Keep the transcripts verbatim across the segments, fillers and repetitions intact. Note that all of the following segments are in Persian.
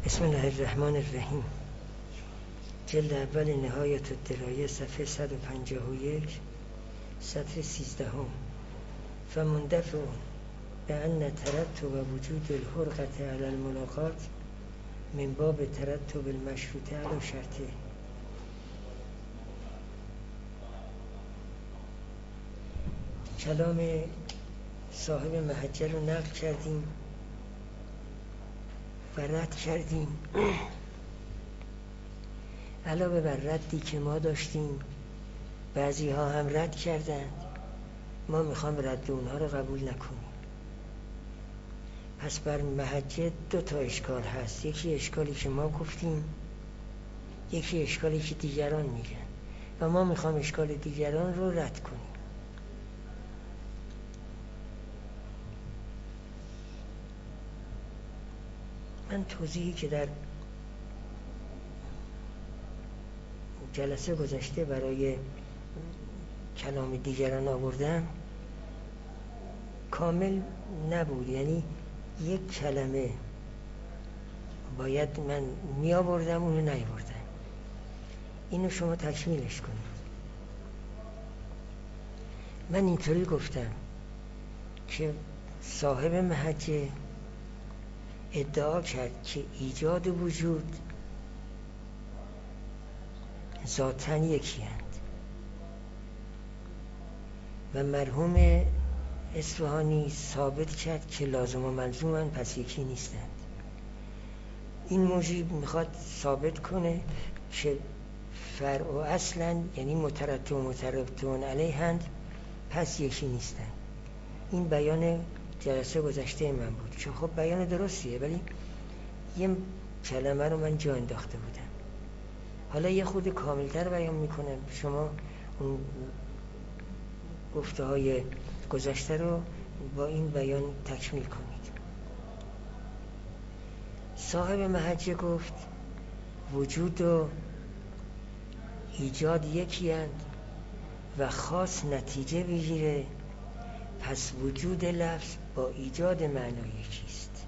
بسم الله الرحمن الرحیم. جلد اول نهایت الدرایه صفحه صد و پنجاه و یک سطر سیزدهم. فمندفع به ان ترتب وجود الحرقة علی الملاقات من باب ترتب المشروطه علی شرطه. کلام صاحب محجه رو نقل کردیم و رد کردیم. علاوه بر ردی که ما داشتیم بعضی ها هم رد کردند، ما میخوام رد اونها رو قبول نکنیم. پس بر محجه دو تا اشکال هست، یکی اشکالی که ما گفتیم، یکی اشکالی که دیگران میگن و ما میخوام اشکال دیگران رو رد کنیم. من توضیحی که در جلسه گذشته برای کلام دیگران آوردم کامل نبود، یعنی یک کلمه باید من می آوردم اونو نیاوردم. اینو شما تکمیلش کنید. من اینطوری گفتم که صاحب محجه ادعا کرد که ایجاد وجود ذاتاً یکی هست و مرحوم اصفهانی ثابت کرد که لازم و ملزوماً پس یکی نیستند. این موجب میخواد ثابت کنه که فرع و اصلاً یعنی مترتب و مترتب علیهند، پس یکی نیستند. این بیان جلسه گذشته من بود که خب بیان درستیه، ولی یه کلمه رو من جا انداخته بودم. حالا یه خود کاملتر بیان میکنم، شما اون گفته های گذشته رو با این بیان تکمیل کنید. صاحب محجه گفت وجود و ایجاد یکی هست و خاص نتیجه بگیره، پس وجود لفظ با ایجاد معنا یکیست.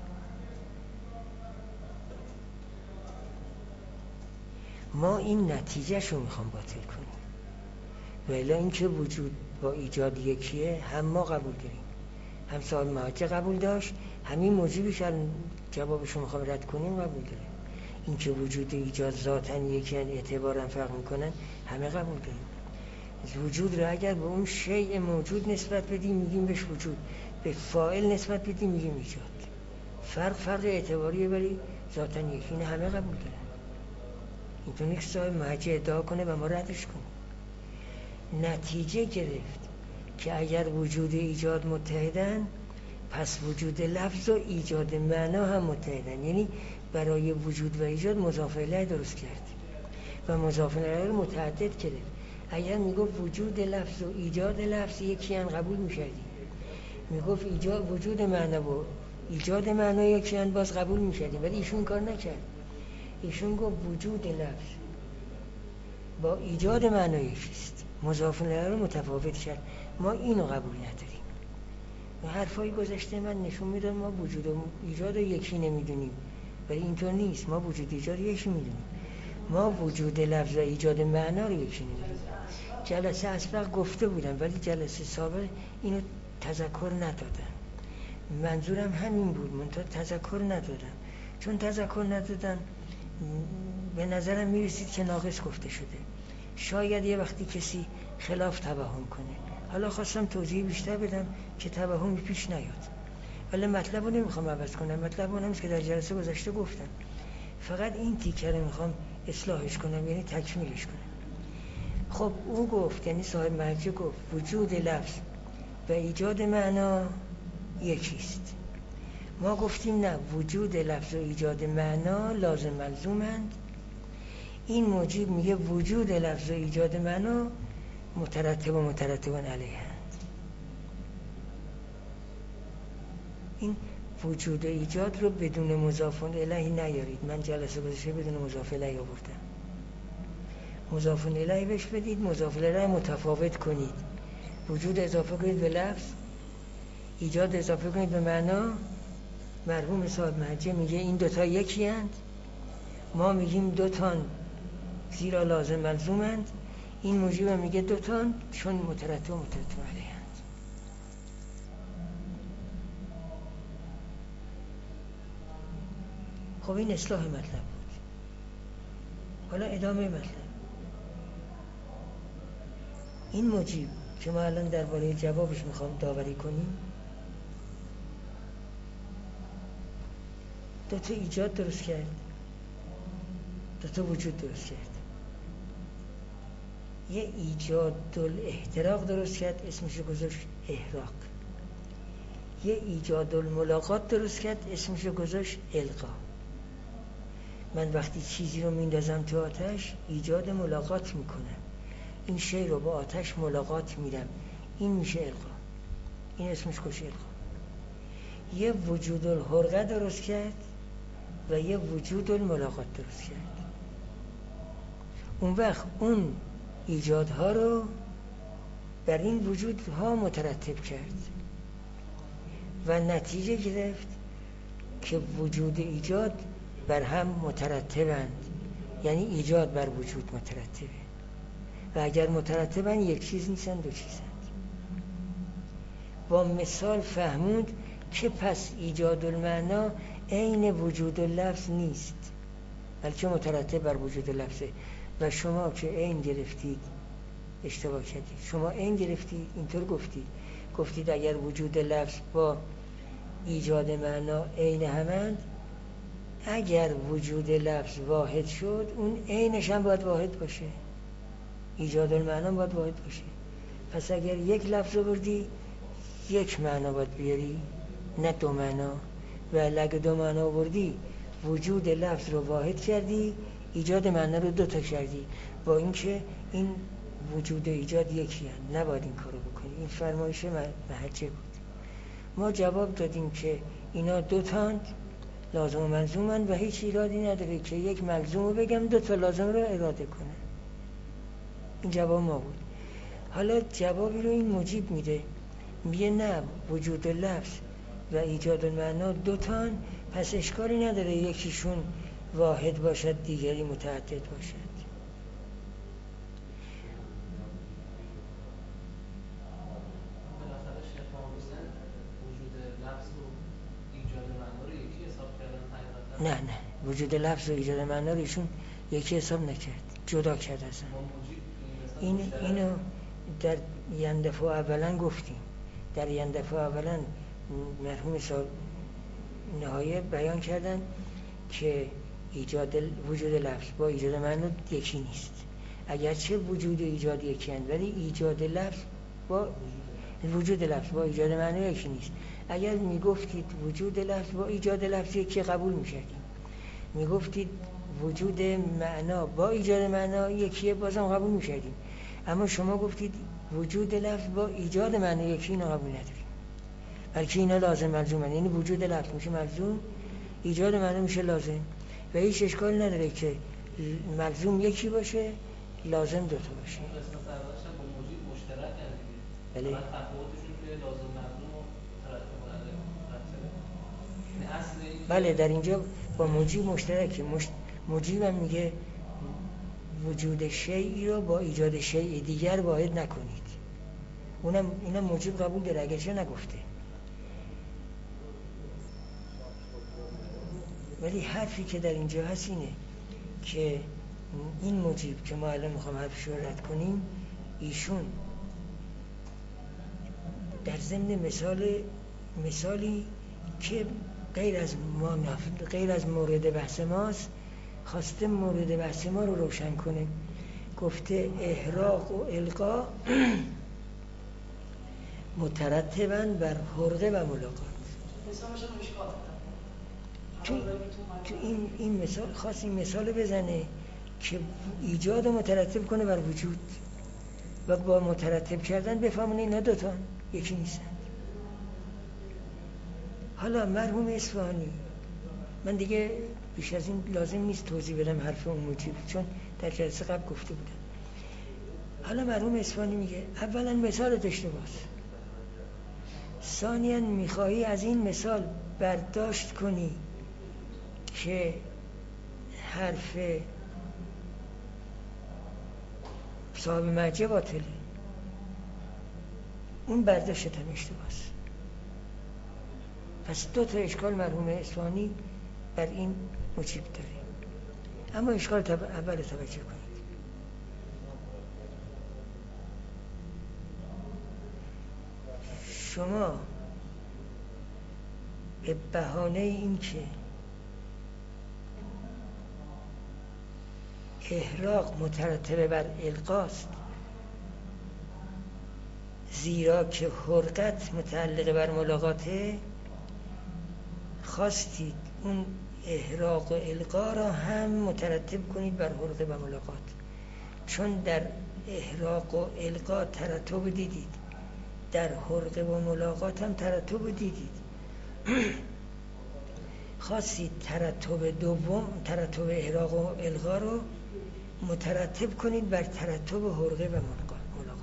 ما این نتیجه شو میخوام باطل کنیم، ولی اینکه وجود با ایجاد یکیه هم ما قبول داریم، هم صاحب محجه قبول داشت، همین موجبش جوابشو میخوام رد کنیم قبول داریم. اینکه وجود و ایجاد ذاتاً یکی هن، اعتباراً فرق میکنن، همه قبول داریم. وجود رو اگر به اون شیء موجود نسبت بدیم میگیم بهش وجود، به فاعل نسبت بدیم میگیم ایجاد. فرق فرق اعتباریه ولی ذاتاً یکی، این همه قبول دارن. اینطور نیست صاحب محجه ادعا کنه و ما ردش کنیم. نتیجه گرفت که اگر وجود و ایجاد متحدن، پس وجود لفظ و ایجاد معنا هم متحدن، یعنی برای وجود و ایجاد مضاف الیه درست کرد و مضاف الیه رو متعدد کرد. اگر میگفت وجود لفظ و ایجاد لفظ یکی هن قبول میشدیم، میگفت ایجاد وجود معنا و ایجاد معنا یکی هن باز قبول میشدیم، ولی ایشون کار نکرد. ایشون گفت وجود لفظ با ایجاد معنا یکیست، مضاف الیه رو متفاوت کرد. ما اینو قبول نداریم. و حرفای گذشته من نشون میداد ما وجود و ایجاد رو یکی نمیدونیم، ولی اینطور نیست. ما وجود ایجاد یکی میدونیم، ما وجود لفظ و ایجاد معنا رو یکی نمیدونیم. جلسه اسبق گفته بودم ولی جلسه سابق اینو تذکر ندادم. منظورم همین بود، منتها تذکر ندادم. چون تذکر ندادم به نظرم میرسید که ناقص گفته شده. شاید یه وقتی کسی خلاف توهم کنه. حالا خواستم توضیح بیشتر بدم که توهمی پیش نیاد، ولی مطلب رو نمیخوام عوض کنم. مطلب اونم که در جلسه گذشته گفتم، فقط این تیکه رو میخوام اصلاحش کنم، یعنی تکمیلش کنم. خب او گفت، یعنی صاحب محجه گفت وجود لفظ و ایجاد معنا یکیست. ما گفتیم نه، وجود لفظ و ایجاد معنا لازم ملزومند. این موجب میگه وجود لفظ و ایجاد معنا مترتب و مترتب علیهند. این وجود و ایجاد رو بدون مضاف الیه نیارید. من جلسه گذشته بدون مضاف الیه آوردم. مضاف الیه بهش بدید، مضاف الیه متفاوت کنید. وجود اضافه کنید به لفظ، ایجاد اضافه کنید به معنا. مرحوم صاحب محجه میگه این دوتا یکی هست ما میگیم دو تان زیرا لازم ملزومند، این موجب هم میگه دو تان چون مترتب و مترتب علیه‌اند. خب این اصلاح مطلب بود. حالا ادامه مطلب. این موجب که ما الان درباره جوابش میخوام داوری کنیم، دو تا ایجاد درست کرد، دو تا وجود درست کرد. یه ایجاد الاحتراق درست کرد، اسمش رو گذاشت احراق. یه ایجاد الملاقات درست کرد، اسمش رو گذاشت القا. من وقتی چیزی رو میندازم تو آتش ایجاد ملاقات میکنم، این شی رو با آتش ملاقات میرم، این میشه القا. این اسمش گوشه القا. یه وجود الحرقه درست کرد و یه وجود الملاقات درست کرد. اون وقت اون ایجادها رو بر این وجودها مترتب کرد و نتیجه گرفت که وجود ایجاد بر هم مترتبند، یعنی ایجاد بر وجود مترتبه و اگر مترتبن یک چیز نیستن، دو چیزند. با مثال فهموند که پس ایجاد المعنا عین وجود اللفظ نیست، بلکه مترتب بر وجود لفظه. و شما که عین گرفتید اشتباه کردید. شما عین گرفتید، اینطور گفتید گفتید اگر وجود لفظ با ایجاد معنا عین همند، اگر وجود لفظ واحد شد اون عینش هم باید واحد باشه، ایجاد المعنا باید واحد باشه. پس اگر یک لفظ رو بردی یک معنا باید بیاری، نه دو معنا. و اگه دو معنا بردی وجود لفظ رو واحد کردی، ایجاد معنا رو دو تا کردی، با اینکه این وجود ایجاد یکی هست. نباید این کارو بکنی. این فرمایش محجه بود. ما جواب دادیم که اینا دو تاند، لازم و ملزومن و هیچ ایرادی نداره که یک ملزوم رو بگم دو تا لازم رو اراده کنه. این جواب ما بود. حالا جوابی رو این موجب میده، میگه نه، وجود لفظ و ایجاد المعنا دو تان، پس اشکالی نداره یکیشون واحد باشد دیگری متعدد باشد. نه نه وجود لفظ و ایجاد معنا رو ایشون یکی حساب نکرد، جدا کرد اصلا. این اینو در یندفع اولا گفتیم. در یندفع اولا مرحوم صاحب نهایه بیان کردن که ایجاد وجود لفظ با ایجاد معنا یکی نیست، اگرچه وجود و ایجاد یکی هست، ولی ایجاد لفظ با وجود لفظ با ایجاد معنا یکی نیست. اگر میگفتید وجود لفظ با ایجاد لفظ یکی، قبول میکردیم. میگفتید وجود معنا با ایجاد معنا یکیه، بازم قبول میکردیم. اما شما گفتید وجود لفظ با ایجاد معنا یکی، اینو قبول نداریم، بلکه اینا لازم ملزومن. یعنی وجود لفظ میشه ملزوم، ایجاد معنا میشه لازم و هیچ اشکال نداره که ملزوم یکی باشه، لازم دو تا باشه. بله. بله در اینجا با موجب مشترکه. مش... موجب هم میگه وجود شیئی رو با ایجاد شیء دیگر واحد نکنید. اونم اینم موجب قبول داره، اگرچه نگفته. ولی حرفی که در اینجا هست اینه که این موجب که ما الان میخوام حرفش رو رد کنیم، ایشون در ضمن مثال مثالی که غیر از ما غیر از مورد بحث ماست، خواسته مورد بحث ما رو روشن کنه. گفته احراق و القا مترتباً بر حرقه و ملاقات. تو, تو این, این مثال خاص این مثال بزنه که ایجاد مترتب کنه بر وجود و با مترتب کردن بفهمونه اینا دوتا یکی نیستن. حالا مرحوم اصفهانی، من دیگه بیش از این لازم نیست توضیح بدم حرف اون موجب، چون در جلسه قبل گفته بودم. حالا مرحوم اصفهانی میگه اولا مثال داشته باش، ثانیاً میخواهی از این مثال برداشت کنی که حرف صاحب مرجع باطله، اون برداشت هم اشتباهه. پس دو تا اشکال مرحوم اصفهانی بر این مجیب داره. اما اشکال تب... اول توجه کنید. شما به بهانه این که احراق مترتب بر القاست، زیرا که حرقت متعلق بر ملاقاته، خواستید اون احراق و القا را هم مترتب کنید بر حرقه و ملاقات. چون در احراق و القا ترتب دیدید، در حرقه و ملاقات هم ترتب دیدید. خواستید ترتب دوم، ترتب احراق و القا رو مترتب کنید بر ترتب حرقه و ملاقات.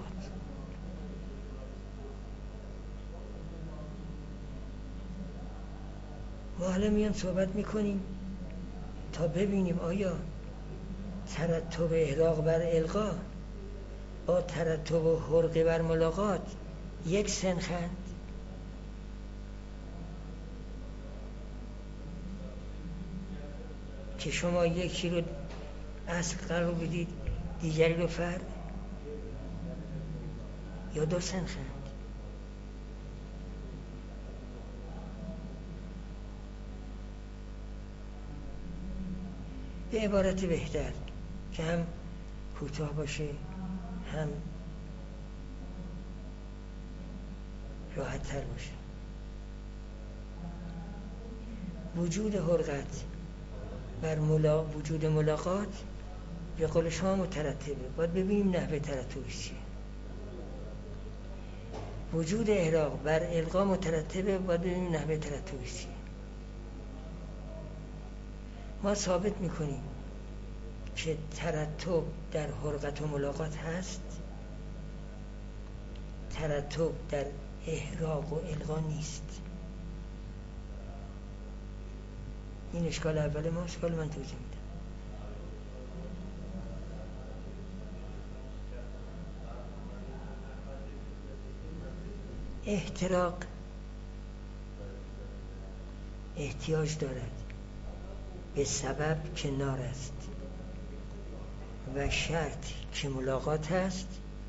ما حالا میان صحبت میکنیم تا ببینیم آیا ترتب احراق بر القا با ترتب حرقه بر ملاقات یک سنخند. که شما یکی رو اصل قرار بدید دیگری رو فرع، یا دو سنخند. به عبارت بهتر که هم کوتاه باشه هم راحت تر باشه، وجود حرقت بر ملا... وجود ملاقات به قول شما مترتبه. باید ببینیم نحوه ترتبش چیه. وجود احراق بر القا مترتبه، باید ببینیم نحوه ترتبش چیه. ما ثابت میکنیم که ترتب در حرقت و ملاقات هست، ترتب در احراق و القا نیست. این اشکال اول ما، اشکال من توضیح میدم. احتراق احتیاج دارد به سبب که نار است و شرط که ملاقات است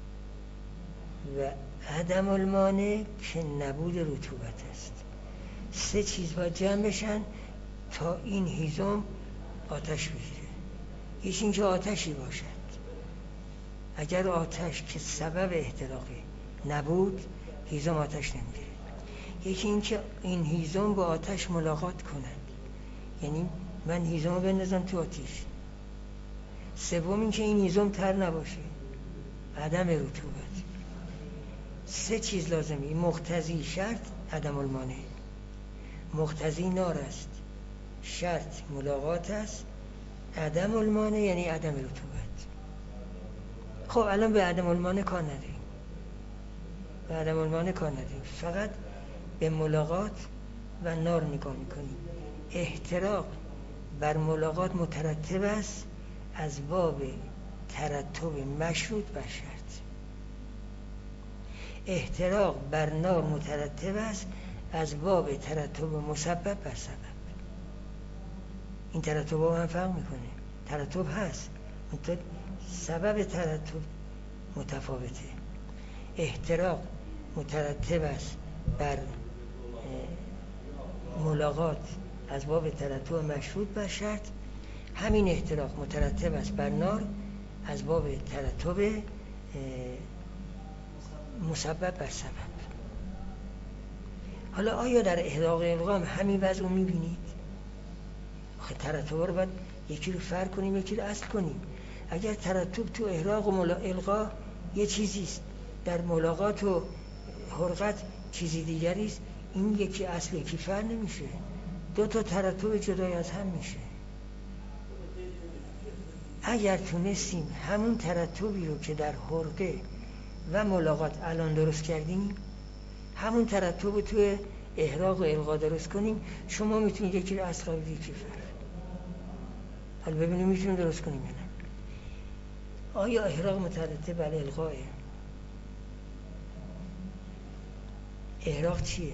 و عدم المانع که نبود رطوبت است. سه چیز باید جمع بشن تا این هیزم آتش بگیره. یکی اینکه آتشی باشد، اگر آتش که سبب احتراقه نبود هیزم آتش نمیگیره. یکی اینکه این هیزم با آتش ملاقات کند، یعنی من هیزم رو بندازم تو آتش. سوم اینکه این هیزم تر نباشه، عدم رطوبت. سه چیز لازمه. این مقتضی شرط عدم المانع، مقتضی نار است، شرط ملاقات است، عدم المانع یعنی عدم رطوبت. خب الان به عدم المانع کار نداریم، به عدم المانع کار نداریم، فقط به ملاقات و نار نگاه میکنیم. احتراق بر ملاقات مترتب است از باب ترتب مشروط بر شرط. احتراق بر نار مترتب است از باب ترتب مسبب بر سبب. این ترتب ها هم فرق میکنه. ترتب هست، منتها سبب ترتب متفاوته. احتراق مترتب است بر ملاقات از باب ترتب مشروط بر شرط. همین احتراق مترتب است بر نار از باب ترتب مسبب بر سبب. حالا آیا در احراق القا همین وضع رو میبینید؟ آخه ترتب رو باید یکی رو فرع کنیم یکی رو اصل کنیم. اگر ترتب تو احراق و القا یه چیزیست، در ملاقات و حرقت چیزی دیگریست، این یکی اصل یکی فرع نمیشه، دو تا ترتب جدای از هم میشه. اگر تونستیم همون ترتبی رو که در حرقه و ملاقات الان درست کردیم همون ترتب رو توی احراق و القا درست کنیم، شما میتونید یکی رو اصل قبل یکی فرع. حالا ببینیم میتونیم درست کنیم یا نه. آیا احراق مترتب بر الغاه؟ احراق چیه؟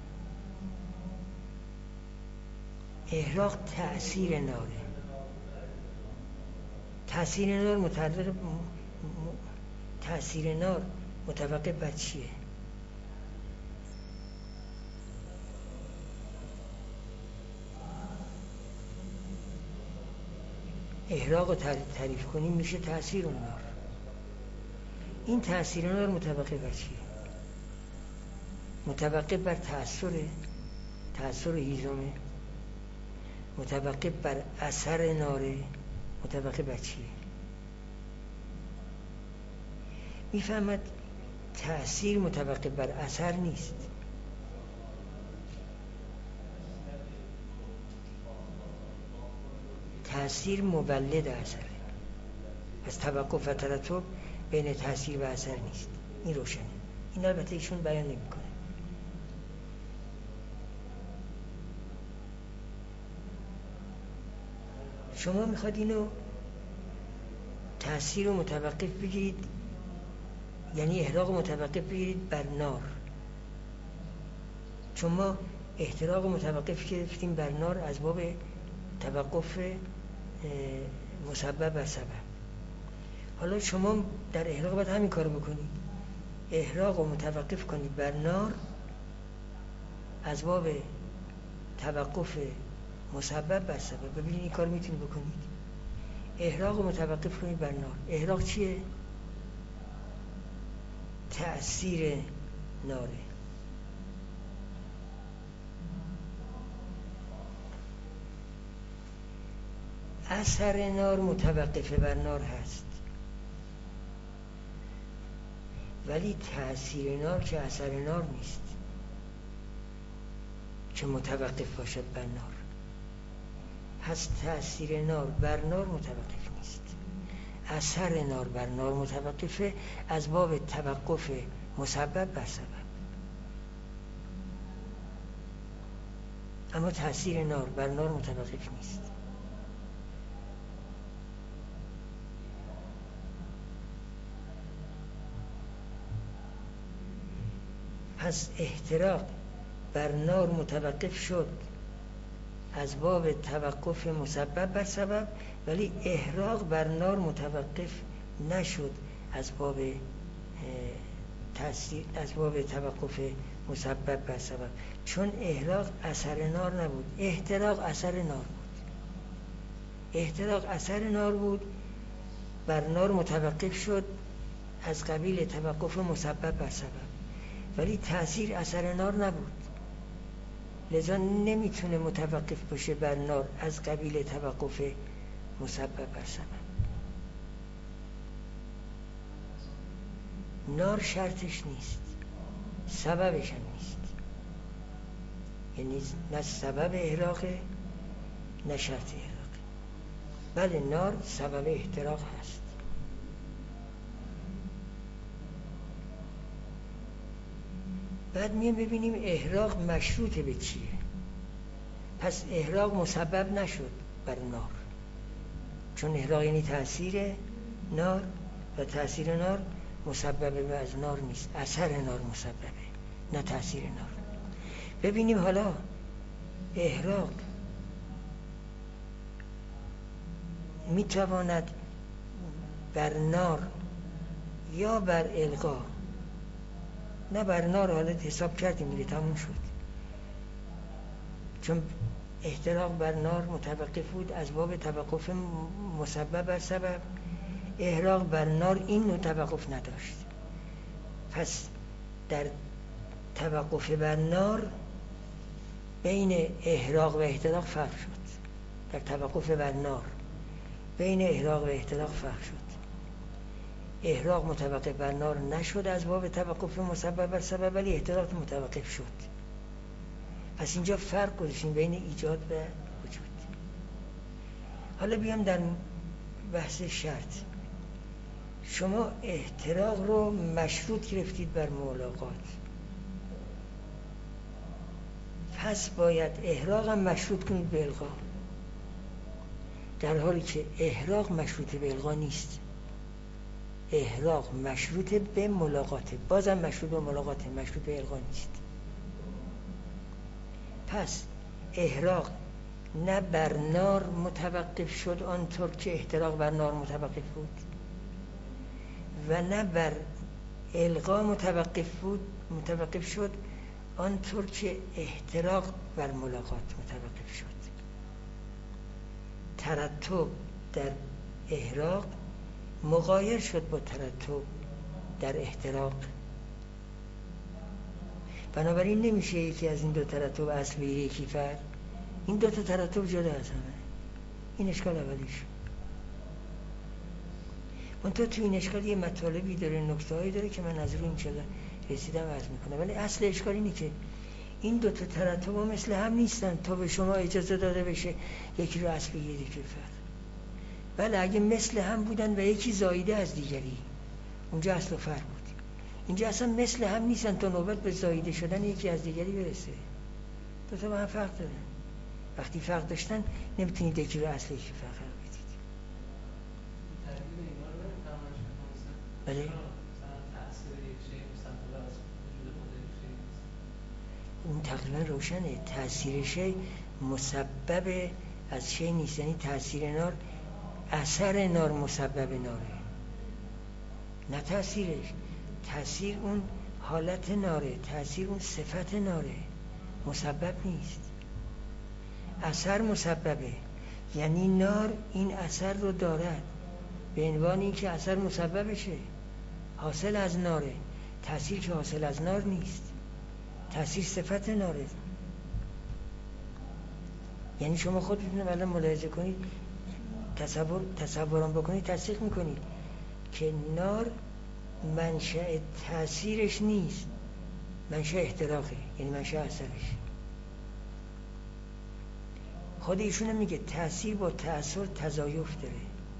احراق تأثیر ناره. تأثیر نار متعلق تأثیر نار متوقف بر چیه؟ احراق رو تعریف کنیم میشه تأثیر نار. این تأثیر نار متوقف بر چیه؟ متوقف بر تأثیر تأثیر هیزمه، متوقف بر اثر ناره، متوقف بر چیه؟ میفهمد تأثیر متوقف بر اثر نیست. تأثیر مولد اثره. پس توقف و ترتب بین تأثیر و اثر نیست. این روشنه. این البته ایشون بیان نمی‌کنه. شما میخواد اینو تأثیر رو متوقف بگیرید، یعنی احراق متوقف بگیرید بر نار، چون ما احتراق متوقف گرفتیم بر نار از باب توقف مسبب بر سبب. حالا شما در احراق باید همین کارو بکنید، احراق رو متوقف کنید بر نار از باب توقف مسبب بر سبب. ببینید این کار میتونید بکنید، احراق رو متوقف کنید بر نار. احراق چیه؟ تأثیر ناره. اثر نار متوقف بر نار هست، ولی تأثیر نار که اثر نار نیست که متوقف باشد بر نار. پس تأثیر نار بر نار متوقف نیست، اثر نار بر نار متوقفه از باب توقف مسبب بر سبب. اما تأثیر نار بر نار متوقف نیست. پس احتراق بر نار متوقف شد از باب توقف مسبب بر سبب، ولی احراق بر نار متوقف نشد از باب تأثیر، از باب توقف مسبب بر سبب، چون احراق اثر نار نبود، احتراق اثر نار بود. احتراق اثر نار بود، بر نار متوقف شد از قبیل توقف مسبب بر سبب، ولی تأثیر اثر نار نبود، لذا نمیتونه متوقف باشه بر نار از قبیل توقف مسبب بر سبب. نار شرطش نیست، سببش هم نیست، یعنی نه سبب احراقه نه شرط احراقه. بله نار سبب احتراق هست. بعد میام ببینیم احراق مشروط به چیه. پس احراق مسبب نشد بر نار، چون احراق یعنی تأثیر نار و تأثیر نار مسبب از نار نیست، اثر نار مسببه نه تأثیر نار. ببینیم حالا احراق میتواند بر نار یا بر الغا، نه بر نار حالت حساب کردیم دیگه تموم شد، چون احتراق بر نار متوقف بود از باب توقف مسبب بر سبب، احراق بر نار این نوع توقف نداشت. پس در توقف بر نار بین احراق و احتراق فرق شد، در توقف بر نار بین احراق و احتراق فرق شد. احراق متوقف بر نار نشد از باب توقف مسبب بر سبب، ولی احتراق متوقف شد. پس اینجا فرق گذاشتیم بین ایجاد و وجود. حالا بیام در بحث شرط. شما احتراق رو مشروط گرفتید بر ملاقات، پس باید احراق هم مشروط کنید به الغا. در حالی که احراق مشروط به الغا نیست. احراق مشروط به ملاقاته، بازم مشروط به ملاقاته، مشروط به الغا نیست. پس احراق نه بر نار متوقف شد آنطور که احتراق بر نار متوقف بود و نه بر الغا متوقف بود متوقف شد آنطور که احتراق بر ملاقات متوقف شد. ترتب در احراق مغایر شد با ترتب در احتراق. بنابراین نمیشه یکی از این دو ترتب اصل به یکی فرد. این دو تا ترتب جدا از همه. این اشکال اولیش. منتها تو این اشکال یه مطالبی داره، نکته‌هایی داره که من از روی این چلا رسیدم عرض میکنم. ولی اصل اشکال اینه که این دو تا ترتب ها مثل هم نیستن تا به شما اجازه داده بشه یکی رو اصل بگیرید یکی فرد. بله اگه مثل هم بودن و یکی زایده از دیگری اونجا اصل و فرق بود. اینجا اصلا مثل هم نیستن تا نوبت به زایده شدن یکی از دیگری برسه. دو تا با هم فرق دارن. وقتی فرق داشتن نمیتونید یکی رو اصل یکی فرق قرار بدید. بله اون تقریبا روشنه. تأثیر شی مسبب از شی نیست. یعنی تأثیر نار اثر نار مسبب ناره، نه تأثیرش. تأثیر اون حالت ناره، تأثیر اون صفت ناره، مسبب نیست. اثر مسببه، یعنی نار این اثر رو دارد به عنوان این که اثر مسببشه، حاصل از ناره. تأثیر که حاصل از نار نیست، تأثیر صفت ناره. یعنی شما خودتون الان ملاحظه کنید، تصور تصورم بکنید، تصدیق میکنید که نار منشأ تأثیرش نیست، منشأ احتراقه، یعنی منشأ اثرش. خود ایشون میگه تأثیر با تأثیر تضایف داره.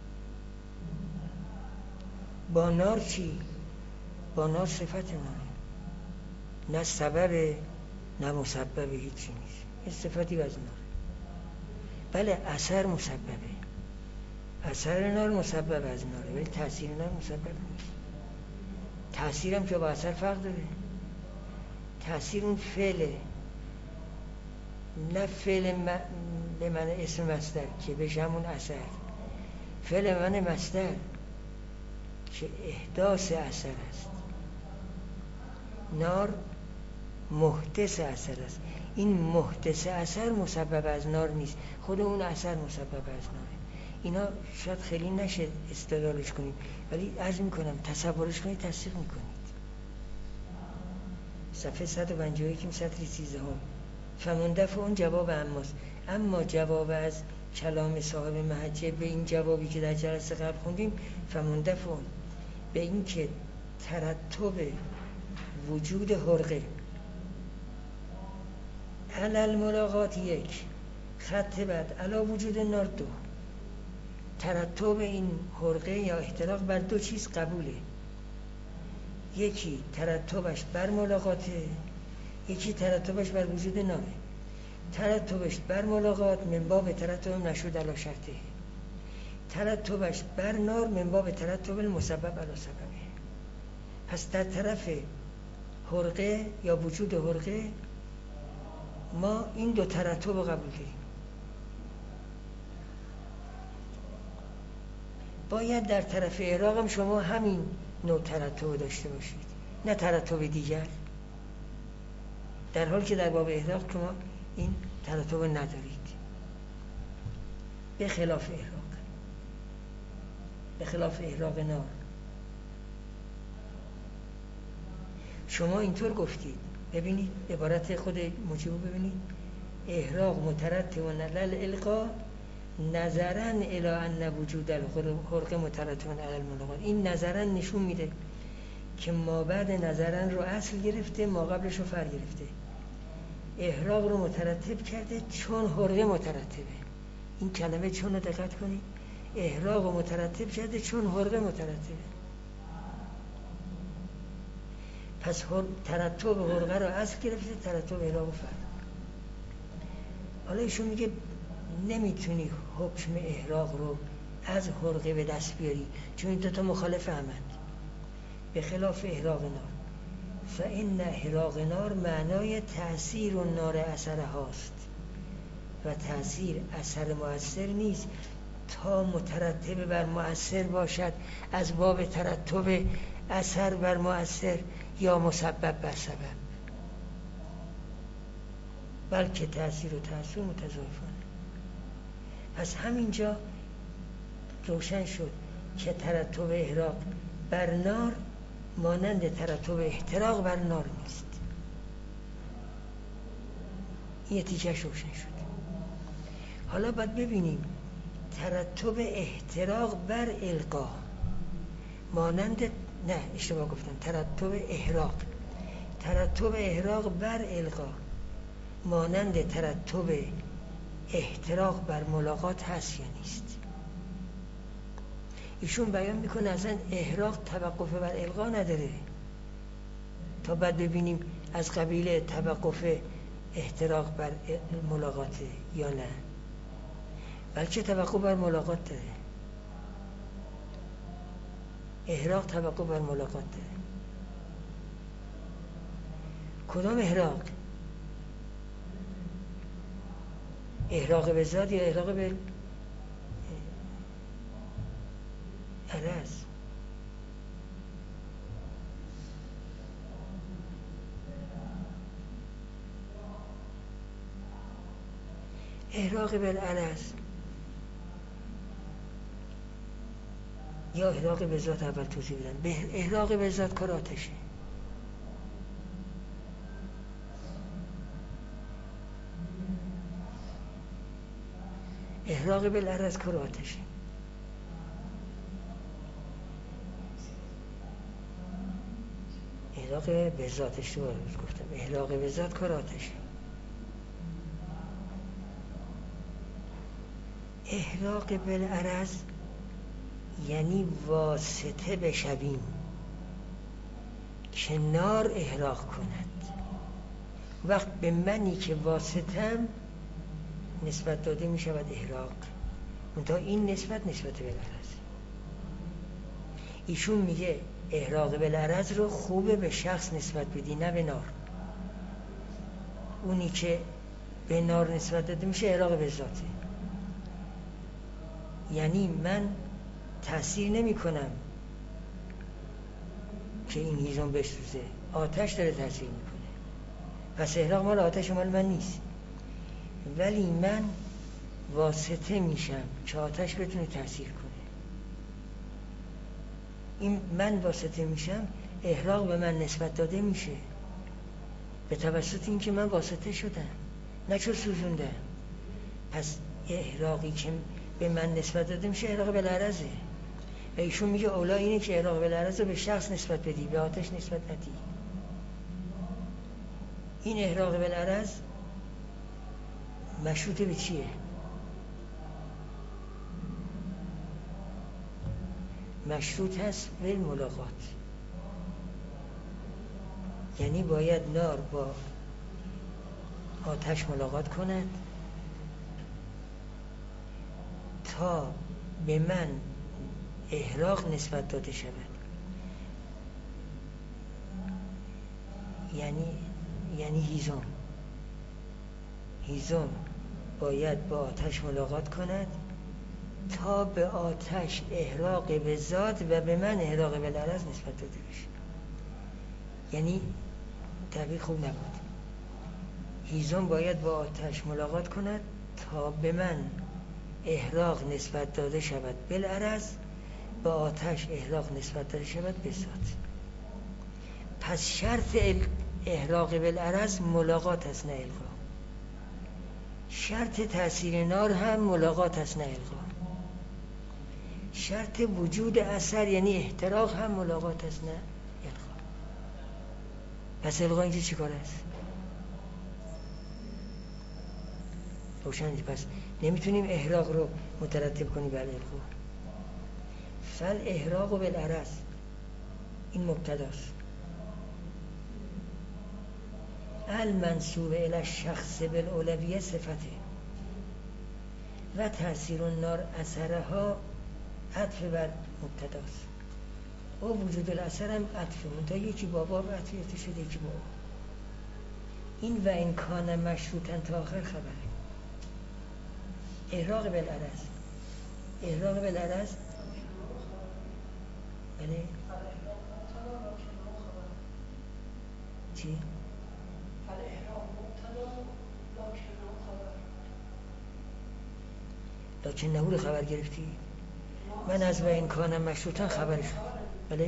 با نار چی؟ با نار صفت ناره، نه سبب نه مسبب، هیچی نیست، یه صفتی از نار. بله اثر مسببه، اثر نار مسبب از ناره، ولی تأثیر نار مسبب نیست. تأثیرم که با اثر فرق داره. تأثیر اون فعله، نه فعل م... به من اسم مصدر که بشه همون اثر. فعل من مصدر که احداث اثر است. نار محدث اثر است. این محدث اثر مسبب از نار نیست، خود اون اثر مسبب از ناره. اینا شاید خیلی نشه استدلالش کنید، ولی عرض میکنم تصورش کنید، تصدیق میکنید. صفحه صد و پنجاه و یک سطر سیزده هم فمندف اون جواب اماست. اما جواب از کلام صاحب محجه به این جوابی که در جلسه قبل خوندیم، فمندف اون به این که ترتب وجود حرقه علل ملاقات یک، خط بعد علا وجود نار دو. ترتب این حرقه یا احتراق بر دو چیز قبوله. یکی ترتبش بر ملاقاته، یکی ترتبش بر وجود ناره. ترتبش بر ملاقات من باب ترتب نشود علا شرطه، ترتبش بر نار من باب ترتب المسبب علا سببه. پس در طرف حرقه یا وجود حرقه ما این دو ترتب رو قبول داریم. باید در طرف احراق هم شما همین نوع ترتب داشته باشید، نه ترتب دیگر، در حالی که در باب احراق شما این ترتب ندارید، به خلاف احراق، به خلاف احراق نار. شما اینطور گفتید، ببینید عبارت خود موجبو ببینید، احراق مترتب علل القا نظرا الی ان وجود الحرقه مترتب علی الملاقات. این نظرا نشون میده که ما بعد نظرا رو اصل گرفته، ما قبلش رو فر گرفته. احراق رو مترتب کرده چون حرقه مترتبه. این کلمه چون رو دقت کنید، احراق رو مترتب کرده چون حرقه مترتبه. پس ترتب حرقه رو اصل گرفته، ترتب احراق رو فر. حالا ایشون میگه نمیتونی حکم احراق رو از حرقه به دست بیاری، چون این دوتا مخالف همند. به خلاف احراق نار، فإن احراق نار معنای تأثیر و نار اثر هاست و تأثیر اثر مؤثر نیست تا مترتب بر مؤثر باشد از باب ترتب اثر بر مؤثر یا مسبب بر سبب، بلکه تأثیر و تأثیر متضافانه. پس همینجا روشن شد که ترتب احراق بر نار مانند ترتب احتراق بر نار نیست. این نتیجهش روشن شد. حالا باید ببینیم ترتب احتراق بر القا مانند، نه اشتباه گفتم، ترتب احراق ترتب احراق بر القا مانند ترتب احتراق بر ملاقات هست یا نیست. ایشون بیان میکنه اصلا احراق توقف بر القا نداره، تا بعد ببینیم از قبیل توقف احتراق بر ملاقاته یا نه، بلکه توقف بر ملاقات داره. احراق توقف بر ملاقات داره. کدام احراق؟ احراق به ذات یا احراق به عرض؟ احراق بالعرض یا احراق به ذات اول توضیح بدم. به احراق به ذات کار آتشه. احراق بالعرض کار آتشه. احراق به ذاتش رو گفتم. احراق به ذات کار آتشه. احراق بالعرض یعنی واسطه بشویم که نار احراق کند. وقت به منی که واسطم نسبت داده می شود احراق، منتها این نسبت نسبت بالعرض. ایشون میگه احراق بالعرض رو خوبه به شخص نسبت بدی، نه به نار. اونی که به نار نسبت داده میشه احراق به ذاته. یعنی من تأثیر نمی کنم که این هیزم بسوزه، آتش داره تأثیر میکنه. پس احراق مال آتش مال من نیست، ولی من واسطه میشم که آتش بتونه تأثیر کنه. این من واسطه میشم، احراق به من نسبت داده میشه به توسط این که من واسطه شدم، نه چون سوزوندم. پس احراقی که به من نسبت داده میشه احراق بالعرضه. و ایشون میگه اولا اینه که احراق بالعرض رو به شخص نسبت بدی، به آتش نسبت ندی. این احراق بالعرض مشروط به چیه؟ مشروط هست به ملاقات. یعنی باید نار با آتش ملاقات کند تا به من احراق نسبت داده شود. یعنی یعنی هیزم هیزم باید با آتش ملاقات کند تا به آتش احراق به ذات و به من احراق بالعرض نسبت داده بشه. یعنی تعبیر خوب نبود. هیزم باید با آتش ملاقات کند تا به من احراق نسبت داده شود بالعرض، با آتش احراق نسبت داده شود به ذات. پس شرط احراق بالعرض ملاقات است نه القا. شرط تأثیر نار هم ملاقات است نه القا. شرط وجود اثر یعنی احتراق هم ملاقات است نه القا. پس القا اینجا چی کار است؟ روشن. پس نمیتونیم احراق رو مترتب کنیم بر القا. فل احراق بالعرض این مبتداست. المنسوب الی الشخص بالاولویه صفته. و تأثیر النار اثرها عطف بر مبتداست و وجود الاثر هم عطف منتها یکی بابا عطفیت شده یکی بابا. این و این کان مشروطن تا آخر خبره. احراق بالعرض احراق بالعرض بله چی؟ لکن نهور خبر گرفتی؟ من از و این کان مشروطن خبرش بله؟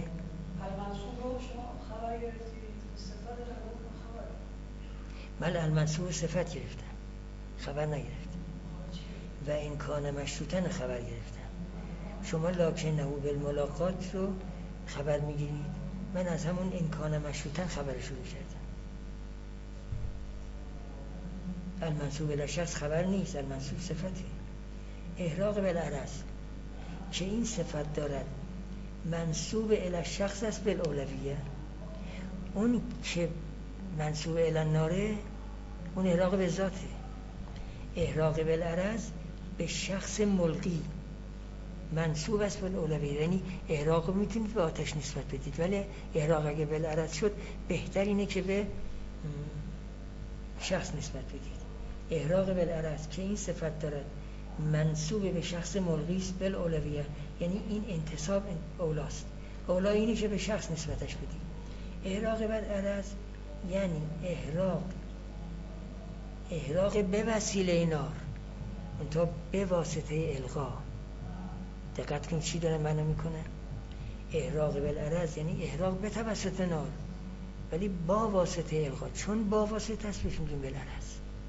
من المنصوب صفت گرفتم خبر نگرفتم و این کان مشروطن خبر گرفتم. شما لکنه بالملاقات رو خبر میگیرید، من از همون این کان مشروطن خبر شروع کردم. المنصوب الی شخص خبر نیست، المنصوب صفته. احراق بالعرض که این صفت دارد منصوب الی شخص است بالاولویه، اون که منصوب الی الناره اون احراق به ذاته. احراق بالعرض به شخص ملقی منصوب است بالاولویه، یعنی احراق رو میتونید به آتش نسبت بدید ولی احراق اگه بالعرض شد بهتر اینه که به شخص نسبت بدید. احراق بالعرض که این صفت دارد منصوب به شخص ملقی است بالاولویه، یعنی این انتصاب اولاست، اولا اینه که به شخص نسبتش بدید. احراق بالعرض یعنی احراق احراق به وسیله نار منتها به واسطه القا. دقت کنید چی داره معنا میکنه. احراق بالعرض یعنی احراق به توسط نار ولی با واسطه القا، چون با واسطه است بهش میگیم بالعرض.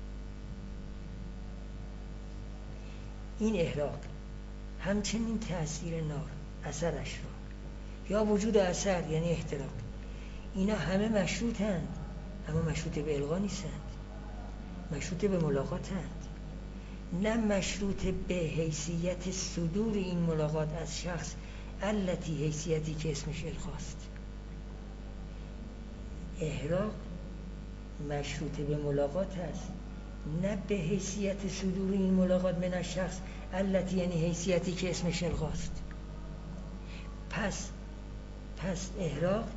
این احراق همچنین تأثیر نار اثرش رو یا وجود اثر یعنی احتراق، اینا همه مشروطند اما مشروط به القا نیستند، مشروط به ملاقاتند، نه مشروط به حیثیت صدور این ملاقات از شخص التی حیثیتی که اسمش القاست. احراق مشروط به ملاقات است، نه به حیثیت صدور این ملاقات من شخص التی یعنی حیثیتی که اسمش القاست. پس پس احراق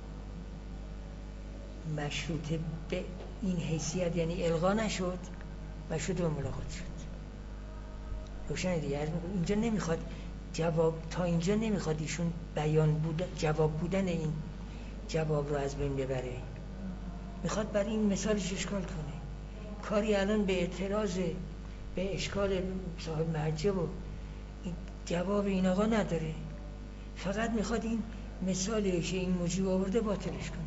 مشروط به این حیثیت یعنی القا نشد، مشروط به ملاقات شد. روشنه دیگه. اینجا نمیخواد جواب، تا اینجا نمیخواد ایشون بیان بودن جواب بودن این جواب رو از بین ببره، میخواد بر این مثالش اشکال کنه. کاری الان به اعتراض به اشکال صاحب محجه و این جواب این آقا نداره، فقط میخواد این مثالی که این موجب آورده باطلش کنه.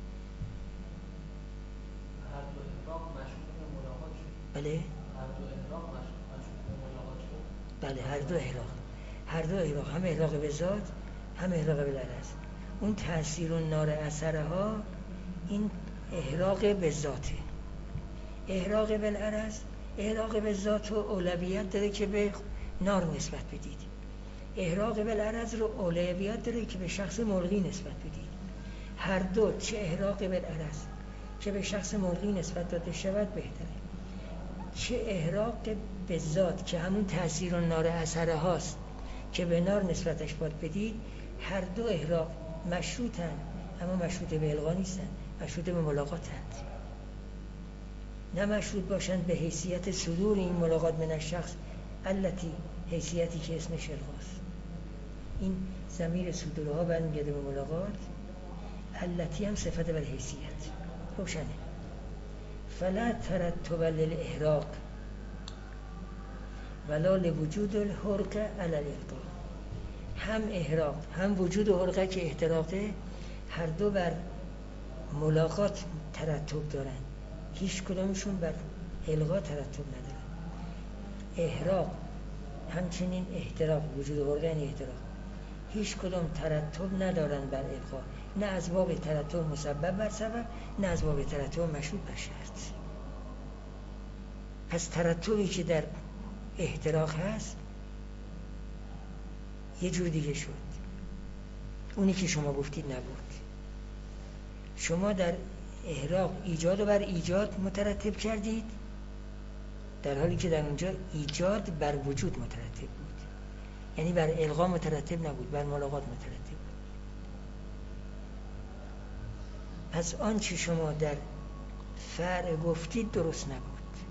هر دو احراق مشروط به ملاقات شد. بله؟ هر دو احراق مشروط به ملاقات شد. بله هر دو احراق، هر دو احراق، هم احراق به ذات هم احراق بالعرض. اون تأثیر النار اثرها این احراق به ذاته. احراق بالعرض احراق به ذات و اولویت داره که به نار نسبت بدید. احراق بالعرض رو اولویت داره که به شخص ملقی نسبت بدید. هر دو، چه احراق بالعرض که به شخص ملقی نسبت داده شود بهتره، چه احراق به ذات که همون تأثیر النار اثره هاست که به نار نسبتش باید بدید، هر دو احراق مشروطن اما مشروط به القا نیستن، مشروط به ملاقاتند. نه مشروط باشند به حیثیت صدور این ملاقات من الشخص التی حیثیتی که اسمش القاست. این ضمیر صدورها برمیگرده به ملاقات، التی هم صفت بر حیثیت. روشنه. فلا ترتب للاحراق ولا لوجود الحرقه علی الالقا. هم احراق هم وجود حرقه که احتراقه هر دو بر ملاقات ترتب دارن، هیچ کدامشون بر القا ترتب ندارن. احراق همچنین احتراق، وجود حرقه یعنی احتراق، هیچ کدام ترتب ندارن بر القا، نه از باب ترتب مسبب بر سبب نه از باب ترتب مشروط بر شرط. پس ترتبی که در احتراق هست یه جور دیگه شد، اونی که شما گفتید نبود. شما در احراق ایجاد و بر ایجاد مترتب کردید، در حالی که در اونجا ایجاد بر وجود مترتب بود، یعنی بر الغا مترتب نبود، بر ملاقات مترتب بود. پس آنچه شما در فرع گفتید درست نبود.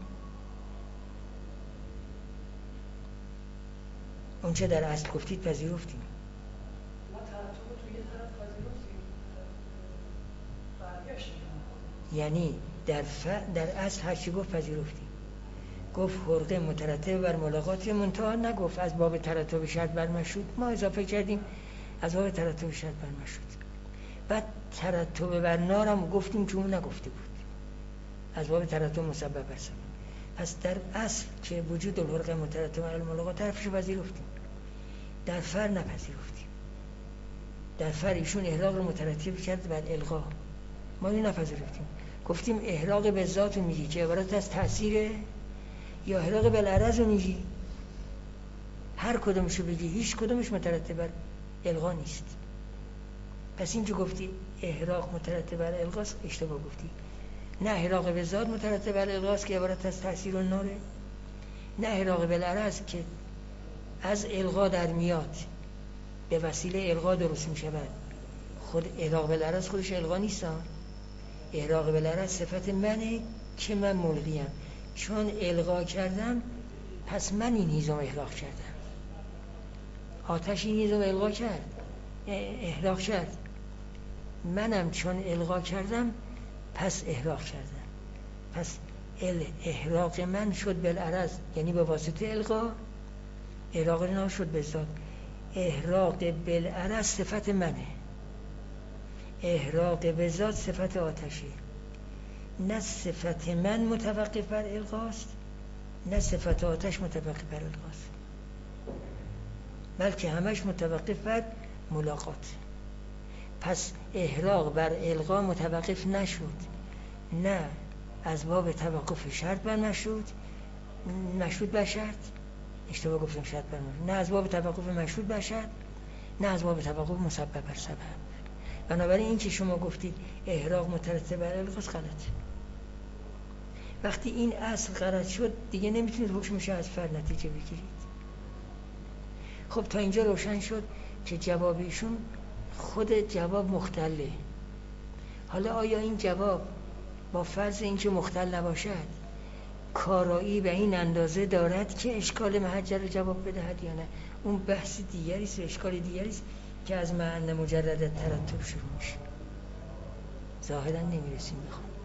اونچه در اصل گفتید پذیرفتیم. ما ترتب تو یه طرف پذیرفتیم، برگشتیم. یعنی در ف... در اصل هر چی گفت پذیرفتیم. گفت حرقه مترتب بر ملاقات، منتها نگفت از باب ترتب شرط بر مشروط. ما اضافه کردیم از باب ترتب شرط بر مشروط. بعد ترتب بر نار هم گفتیم که اون نگفته بود، از باب ترتب مسبب بر سبب. پس در اصل که وجود الحرقه مترتب بر الملاقات طرفشو پذیرفتیم، در فر نپذیرفتیم. در فر ایشون احراق رو مترتب کرد بر الغا، ما اینو نپذیرفتیم. گفتیم احراق به ذات رو میگی که عبارت از تأثیره یا احراق بالعرض رو میگی؟ هر کدومشو بگی هیچ کدومش مترتب بر الغا نیست. پس این که گفتی احراق مترتب بر الغاست اشتباه گفتی. نه احراق به ذات مترتب بر الغاست که عبارت از تأثیر و ناره، نه احراق بالعرض که از الغا در میاد به وسیله الغا درست میشود. خود احراق بالعرض خودش الغا نیست. احراق بالعرض صفت منه که من ملغیم، چون الغا کردم پس من این هیزم احراق کردم. آتش این هیزم الغا کرد، احراق کرد، منم چون الغا کردم پس احراق کردم. پس احراق من شد بالعرض، یعنی به واسطه الغا. احراق نار شد به ذات. احراق بالعرض صفت منه، احراق به ذات صفت آتشه. نه صفت من متوقف بر الغاست، نه صفت آتش متوقف بر الغاست، بلکه همش متوقف بر ملاقات. پس احراق بر الغا متوقف نشد، نه از باب توقف شرط بر مشروط، مشروط بر شرط، اشتباه گفتم شرط بر مشروط، نه از باب توقف مشروط بر شرط، نه از باب توقف مسبب بر سبب. بنابراین این که شما گفتید احراق مترتب بر الغاست غلطه. وقتی این اصل غلط شد دیگه نمیتونید حکمش از فرع نتیجه بگیرید. خب تا اینجا روشن شد که جواب ایشون خود جواب مختله. حالا آیا این جواب با فرض اینکه مختل نباشد کارایی به این اندازه دارد که اشکال محجر رو جواب بدهد یا نه؟ اون بحث دیگری است، اشکال دیگری است که از معنی مجرد ترتب شروع میشه. ظاهرا نمیرسیم بخوام.